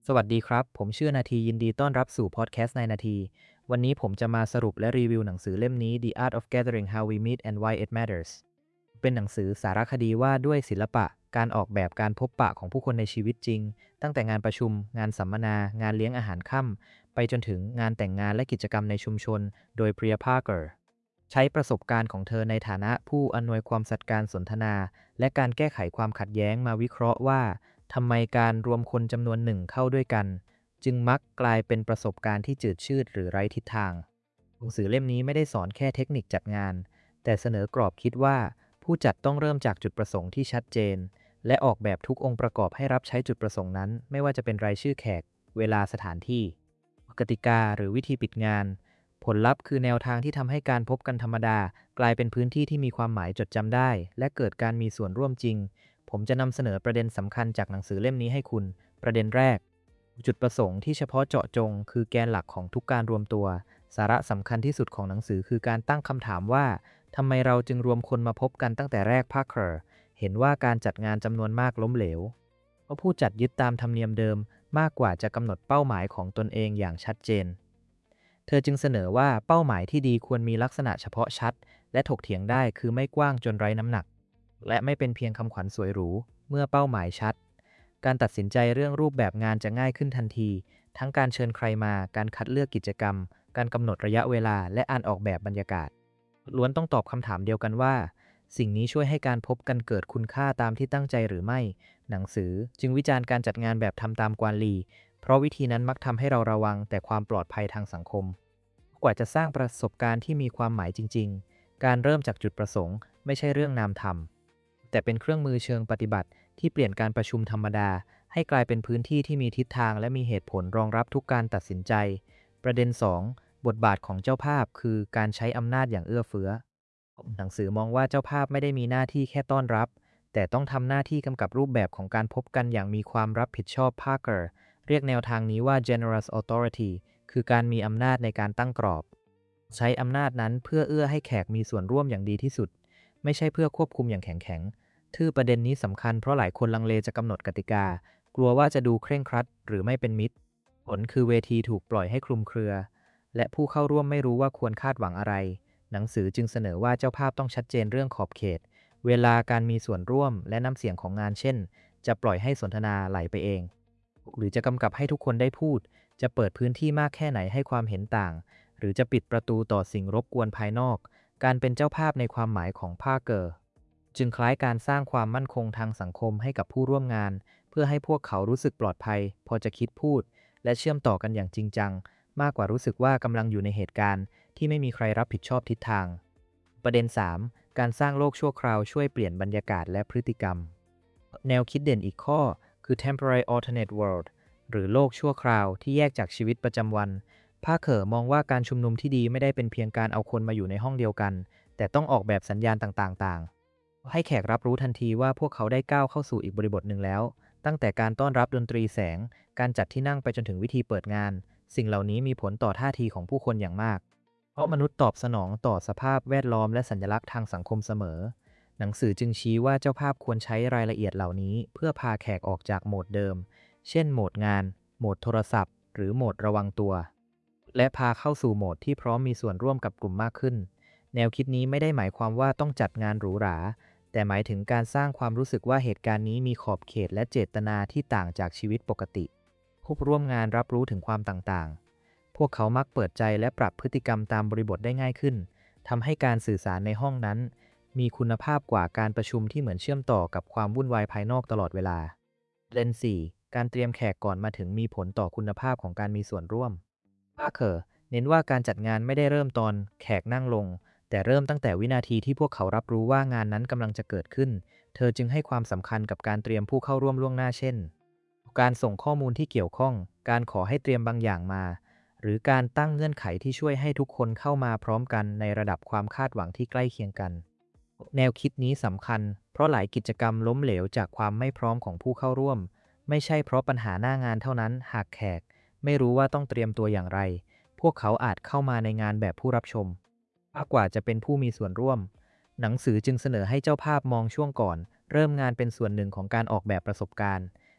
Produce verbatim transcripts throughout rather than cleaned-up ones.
สวัสดีครับ ผมชื่อนาทียินดีต้อนรับสู่พอดแคสต์ในนาที วันนี้ผมจะมาสรุปและรีวิวหนังสือเล่มนี้ The Art of Gathering How We Meet and Why It Matters เป็นหนังสือสารคดีว่าด้วยศิลปะการออกแบบการพบปะของผู้คนในชีวิตจริง ตั้งแต่งานประชุม งานสัมมนา งานเลี้ยงอาหารค่ำไปจนถึงงานแต่งงานและกิจกรรมในชุมชน โดย Priya Parker ใช้ประสบการณ์ของเธอในฐานะผู้อำนวยความสะดวกการสนทนา และการแก้ไขความขัดแย้งมาวิเคราะห์ว่าทำไมการรวมคนจำนวนหนึ่งเข้าด้วยกันจึงมักกลายเป็นประสบการณ์ที่จืดชืดหรือไร้ทิศทางหนังสือเล่มนี้ไม่ได้สอนแค่เทคนิคจัดงานแต่เสนอกรอบคิดว่าผู้จัดต้องเริ่มจากจุดประสงค์ที่ชัดเจนและออกแบบทุกองค์ประกอบให้รับใช้จุดประสงค์นั้นไม่ว่าจะเป็นรายชื่อแขกเวลาสถานที่กติกาหรือวิธีปิดงานผลลัพธ์คือแนวทางที่ทำให้การพบกันธรรมดากลายเป็นพื้นที่ที่มีความหมายจดจำได้และเกิดการมีส่วนร่วมจริงผมจะนำเสนอประเด็นสำคัญจากหนังสือเล่มนี้ให้คุณประเด็นแรกจุดประสงค์ที่เฉพาะเจาะจงคือแกนหลักของทุกการรวมตัวสาระสำคัญที่สุดของหนังสือคือการตั้งคำถามว่าทำไมเราจึงรวมคนมาพบกันตั้งแต่แรกพาร์เกอร์เห็นว่าการจัดงานจำนวนมากล้มเหลวเพราะผู้จัดยึดตามธรรมเนียมเดิมมากกว่าจะกำหนดเป้าหมายของตนเองอย่างชัดเจนเธอจึงเสนอว่าเป้าหมายที่ดีควรมีลักษณะเฉพาะชัดและถกเถียงได้คือไม่กว้างจนไร้น้ำหนักและไม่เป็นเพียงคำขวัญสวยหรูเมื่อเป้าหมายชัดการตัดสินใจเรื่องรูปแบบงานจะง่ายขึ้นทันทีทั้งการเชิญใครมาการคัดเลือกกิจกรรมการกำหนดระยะเวลาและการออกแบบบรรยากาศล้วนต้องตอบคำถามเดียวกันว่าสิ่งนี้ช่วยให้การพบกันเกิดคุณค่าตามที่ตั้งใจหรือไม่หนังสือจึงวิจารณ์การจัดงานแบบทำตามกวาลีเพราะวิธีนั้นมักทำให้เราระวังแต่ความปลอดภัยทางสังคมกว่าจะสร้างประสบการณ์ที่มีความหมายจริงๆการเริ่มจากจุดประสงค์ไม่ใช่เรื่องนามธรรมแต่เป็นเครื่องมือเชิงปฏิบัติที่เปลี่ยนการประชุมธรรมดาให้กลายเป็นพื้นที่ที่มีทิศทางและมีเหตุผลรองรับทุกการตัดสินใจประเด็นสองบทบาทของเจ้าภาพคือการใช้อำนาจอย่างเอื้อเฟื้อหนังสือมองว่าเจ้าภาพไม่ได้มีหน้าที่แค่ต้อนรับแต่ต้องทำหน้าที่กำกับรูปแบบของการพบกันอย่างมีความรับผิดชอบ Parker เรียกแนวทางนี้ว่า generous authority คือการมีอำนาจในการตั้งกรอบใช้อำนาจนั้นเพื่อเอื้อให้แขกมีส่วนร่วมอย่างดีที่สุดไม่ใช่เพื่อควบคุมอย่างแข็งแข็งทื่อประเด็นนี้สำคัญเพราะหลายคนลังเลจะกำหนดกติกากลัวว่าจะดูเคร่งครัดหรือไม่เป็นมิตรผลคือเวทีถูกปล่อยให้คลุมเครือและผู้เข้าร่วมไม่รู้ว่าควรคาดหวังอะไรหนังสือจึงเสนอว่าเจ้าภาพต้องชัดเจนเรื่องขอบเขตเวลาการมีส่วนร่วมและน้ำเสียงของงานเช่นจะปล่อยให้สนทนาไหลไปเองหรือจะกำกับให้ทุกคนได้พูดจะเปิดพื้นที่มากแค่ไหนให้ความเห็นต่างหรือจะปิดประตูต่อสิ่งรบกวนภายนอกการเป็นเจ้าภาพในความหมายของพาร์เกอร์จึงคล้ายการสร้างความมั่นคงทางสังคมให้กับผู้ร่วมงานเพื่อให้พวกเขารู้สึกปลอดภัยพอจะคิดพูดและเชื่อมต่อกันอย่างจริงจังมากกว่ารู้สึกว่ากำลังอยู่ในเหตุการณ์ที่ไม่มีใครรับผิดชอบทิศทางประเด็นสามการสร้างโลกชั่วคราวช่วยเปลี่ยนบรรยากาศและพฤติกรรมแนวคิดเด่นอีกข้อคือ temporary alternate world หรือโลกชั่วคราวที่แยกจากชีวิตประจำวันพาร์เกอร์มองว่าการชุมนุมที่ดีไม่ได้เป็นเพียงการเอาคนมาอยู่ในห้องเดียวกันแต่ต้องออกแบบสัญญาณต่างๆให้แขกรับรู้ทันทีว่าพวกเขาได้ก้าวเข้าสู่อีกบริบทหนึ่งแล้วตั้งแต่การต้อนรับดนตรีแสงการจัดที่นั่งไปจนถึงวิธีเปิดงานสิ่งเหล่านี้มีผลต่อท่าทีของผู้คนอย่างมากเพราะมนุษย์ตอบสนองต่อสภาพแวดล้อมและสัญลักษณ์ทางสังคมเสมอหนังสือจึงชี้ว่าเจ้าภาพควรใช้รายละเอียดเหล่านี้เพื่อพาแขกออกจากโหมดเดิมเช่นโหมดงานโหมดโทรศัพท์หรือโหมดระวังตัวและพาเข้าสู่โหมดที่พร้อมมีส่วนร่วมกับกลุ่มมากขึ้นแนวคิดนี้ไม่ได้หมายความว่าต้องจัดงานหรูหราแต่หมายถึงการสร้างความรู้สึกว่าเหตุการณ์นี้มีขอบเขตและเจตนาที่ต่างจากชีวิตปกติผู้ร่วมงานรับรู้ถึงความต่างๆพวกเขามักเปิดใจและปรับพฤติกรรมตามบริบทได้ง่ายขึ้นทำให้การสื่อสารในห้องนั้นมีคุณภาพกว่าการประชุมที่เหมือนเชื่อมต่อกับความวุ่นวายภายนอกตลอดเวลาเลนสี่การเตรียมแขกก่อนมาถึงมีผลต่อคุณภาพของการมีส่วนร่วมพาร์เกอร์เน้นว่าการจัดงานไม่ได้เริ่มตอนแขกนั่งลงแต่เริ่มตั้งแต่วินาทีที่พวกเขารับรู้ว่างานนั้นกำลังจะเกิดขึ้นเธอจึงให้ความสำคัญกับการเตรียมผู้เข้าร่วมล่วงหน้าเช่นการส่งข้อมูลที่เกี่ยวข้องการขอให้เตรียมบางอย่างมาหรือการตั้งเงื่อนไขที่ช่วยให้ทุกคนเข้ามาพร้อมกันในระดับความคาดหวังที่ใกล้เคียงกันแนวคิดนี้สำคัญเพราะหลายกิจกรรมล้มเหลวจากความไม่พร้อมของผู้เข้าร่วมไม่ใช่เพราะปัญหาหน้างานเท่านั้นหากแขกไม่รู้ว่าต้องเตรียมตัวอย่างไรพวกเขาอาจเข้ามาในงานแบบผู้รับชมมากกว่าจะเป็นผู้มีส่วนร่วมหนังสือจึงเสนอให้เจ้าภาพมองช่วงก่อนเริ่มงานเป็นส่วนหนึ่งของการออกแบบประสบการณ์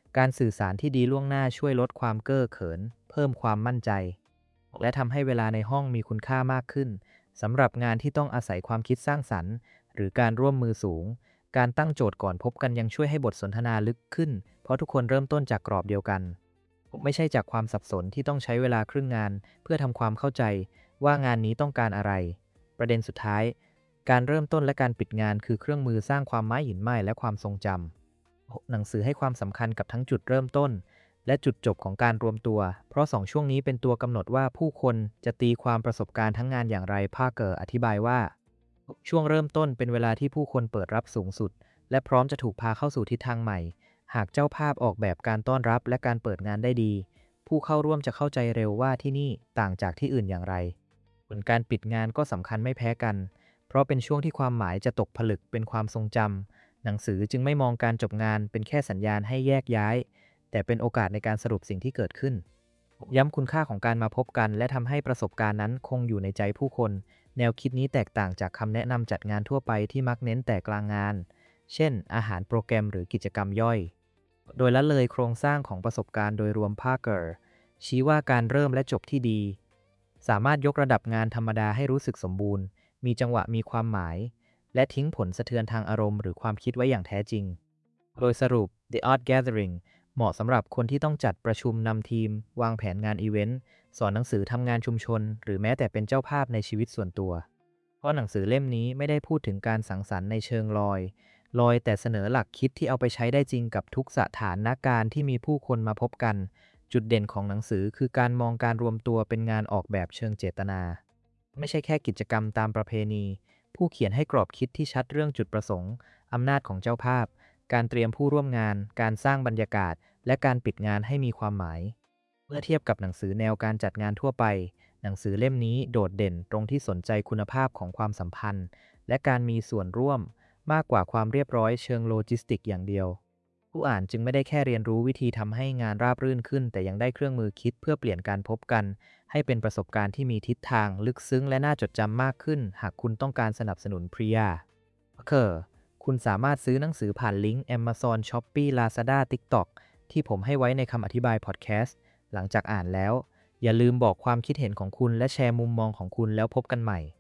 การสื่อสารที่ดีล่วงหน้าช่วยลดความเก้อเขินเพิ่มความมั่นใจและทำให้เวลาในห้องมีคุณค่ามากขึ้นสำหรับงานที่ต้องอาศัยความคิดสร้างสรรค์หรือการร่วมมือสูงการตั้งโจทย์ก่อนพบกันยังช่วยให้บทสนทนาลึกขึ้นเพราะทุกคนเริ่มต้นจากกรอบเดียวกันไม่ใช่จากความสับสนที่ต้องใช้เวลาครึ่งงานเพื่อทำความเข้าใจว่างานนี้ต้องการอะไรประเด็นสุดท้ายการเริ่มต้นและการปิดงานคือเครื่องมือสร้างความไม้หินไม้และความทรงจำหนังสือให้ความสำคัญกับทั้งจุดเริ่มต้นและจุดจบของการรวมตัวเพราะสองช่วงนี้เป็นตัวกำหนดว่าผู้คนจะตีความประสบการณ์ทั้งงานอย่างไรพาร์เกอร์อธิบายว่าช่วงเริ่มต้นเป็นเวลาที่ผู้คนเปิดรับสูงสุดและพร้อมจะถูกพาเข้าสู่ทิศทางใหม่หากเจ้าภาพออกแบบการต้อนรับและการเปิดงานได้ดีผู้เข้าร่วมจะเข้าใจเร็วว่าที่นี่ต่างจากที่อื่นอย่างไรผลการปิดงานก็สำคัญไม่แพ้กันเพราะเป็นช่วงที่ความหมายจะตกผลึกเป็นความทรงจำหนังสือจึงไม่มองการจบงานเป็นแค่สัญญาณให้แยกย้ายแต่เป็นโอกาสในการสรุปสิ่งที่เกิดขึ้นย้ำคุณค่าของการมาพบกันและทำให้ประสบการณ์นั้นคงอยู่ในใจผู้คนแนวคิดนี้แตกต่างจากคำแนะนำจัดงานทั่วไปที่มักเน้นแต่กลางงานเช่นอาหารโปรแกรมหรือกิจกรรมย่อยโดยละเลยโครงสร้างของประสบการณ์โดยรวมพาร์เกอร์ชี้ว่าการเริ่มและจบที่ดีสามารถยกระดับงานธรรมดาให้รู้สึกสมบูรณ์มีจังหวะมีความหมายและทิ้งผลสะเทือนทางอารมณ์หรือความคิดไว้อย่างแท้จริงโดยสรุป The Art Gathering เหมาะสำหรับคนที่ต้องจัดประชุมนำทีมวางแผนงานอีเวนต์สอนหนังสือทำงานชุมชนหรือแม้แต่เป็นเจ้าภาพในชีวิตส่วนตัวเพราะหนังสือเล่มนี้ไม่ได้พูดถึงการสังสรรค์ในเชิงลอยลอยแต่เสนอหลักคิดที่เอาไปใช้ได้จริงกับทุกสถานการณ์ที่มีผู้คนมาพบกันจุดเด่นของหนังสือคือการมองการรวมตัวเป็นงานออกแบบเชิงเจตนาไม่ใช่แค่กิจกรรมตามประเพณีผู้เขียนให้กรอบคิดที่ชัดเรื่องจุดประสงค์อำนาจของเจ้าภาพการเตรียมผู้ร่วมงานการสร้างบรรยากาศและการปิดงานให้มีความหมายเมื่อเทียบกับหนังสือแนวการจัดงานทั่วไปหนังสือเล่มนี้โดดเด่นตรงที่สนใจคุณภาพของความสัมพันธ์และการมีส่วนร่วมมากกว่าความเรียบร้อยเชิงโลจิสติกอย่างเดียวผู้อ่านจึงไม่ได้แค่เรียนรู้วิธีทำให้งานราบรื่นขึ้นแต่ยังได้เครื่องมือคิดเพื่อเปลี่ยนการพบกันให้เป็นประสบการณ์ที่มีทิศทางลึกซึ้งและน่าจดจำมากขึ้นหากคุณต้องการสนับสนุนพรียาเคอร์คุณสามารถซื้อหนังสือผ่านลิงก์ Amazon Shopee Lazada TikTok ที่ผมให้ไว้ในคำอธิบายพอดแคสต์หลังจากอ่านแล้วอย่าลืมบอกความคิดเห็นของคุณและแชร์มุมมองของคุณแล้วพบกันใหม่